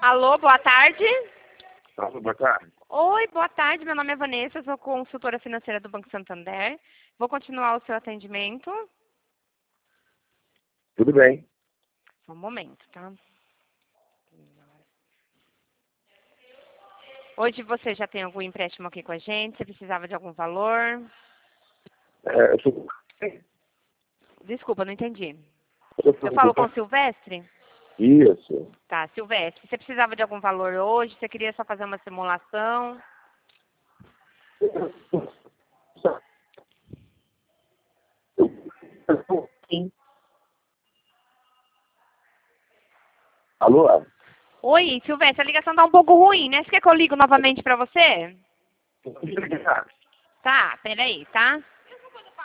Alô, boa tarde. Alô, boa tarde. Oi, boa tarde. Meu nome é Vanessa, sou consultora financeira do Banco Santander. Vou continuar o seu atendimento. Tudo bem. Só um momento, tá? Hoje você já tem algum empréstimo aqui com a gente? Você precisava de algum valor? Eu sou... Desculpa, não entendi. eu Eu sou- falo com o Silvestre? Isso. Tá, Silvestre. Você precisava de algum valor hoje? Você queria só fazer uma simulação? Sim. Alô? Oi, Silvestre, a ligação tá um pouco ruim, né? Você quer que eu ligo novamente pra você? Tá, peraí, tá?